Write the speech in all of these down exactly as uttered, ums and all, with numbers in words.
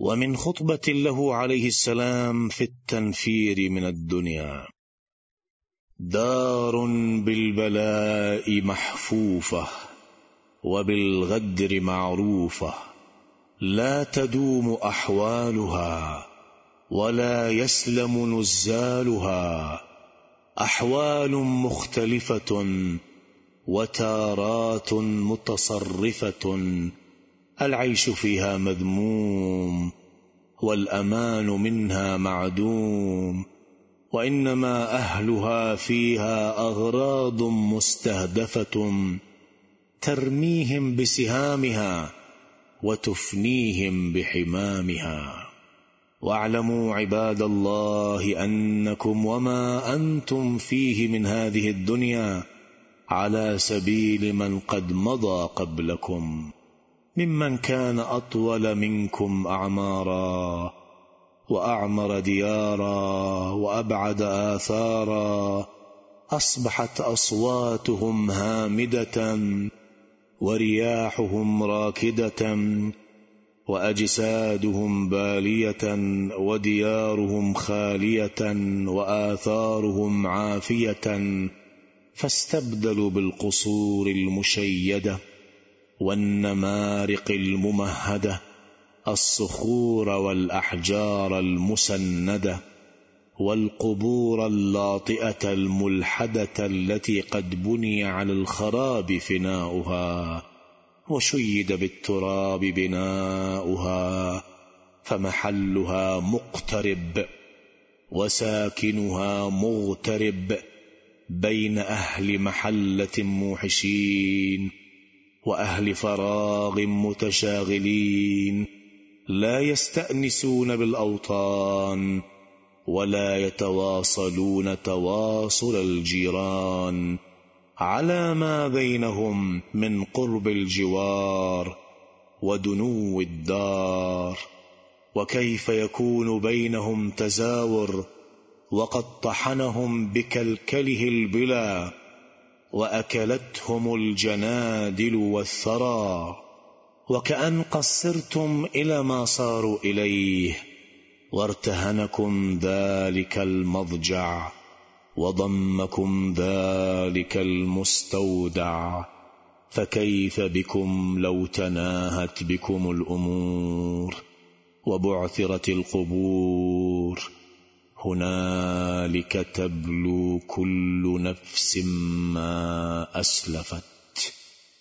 ومن خطبة له عليه السلام في التنفير من الدنيا: دار بالبلاء محفوفة وبالغدر معروفة، لا تدوم أحوالها ولا يسلم نزالها، أحوال مختلفة وتارات متصرفة، العيش فيها مذموم والأمان منها معدوم، وإنما أهلها فيها أغراض مستهدفة ترميهم بسهامها وتفنيهم بحمامها. واعلموا عباد الله أنكم وما أنتم فيه من هذه الدنيا على سبيل من قد مضى قبلكم، ممن كان أطول منكم أعمارا وأعمر ديارا وأبعد آثارا، أصبحت أصواتهم هامدة ورياحهم راكدة وأجسادهم بالية وديارهم خالية وآثارهم عافية، فاستبدلوا بالقصور المشيدة والنمارق الممهدة الصخور والأحجار المسندة والقبور اللاطئة الملحدة التي قد بني على الخراب فناؤها وشيد بالتراب بناؤها، فمحلها مقترب وساكنها مغترب بين أهل محلة موحشين وأهل فراغ متشاغلين، لا يستأنسون بالأوطان ولا يتواصلون تواصل الجيران على ما بينهم من قرب الجوار ودنو الدار. وكيف يكون بينهم تزاور وقد طحنهم بكلكله البلا وأكلتهم الجنادل والثرى، وكأن قصرتم إلى ما صاروا إليه وارتهنكم ذلك المضجع وضمكم ذلك المستودع، فكيف بكم لو تناهت بكم الأمور وبعثرت القبور؟ هنالك تبلو كل نفس ما أسلفت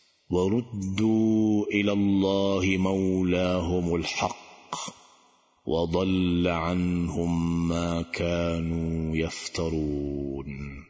وردوا إلى الله مولاهم الحق وضل عنهم ما كانوا يفترون.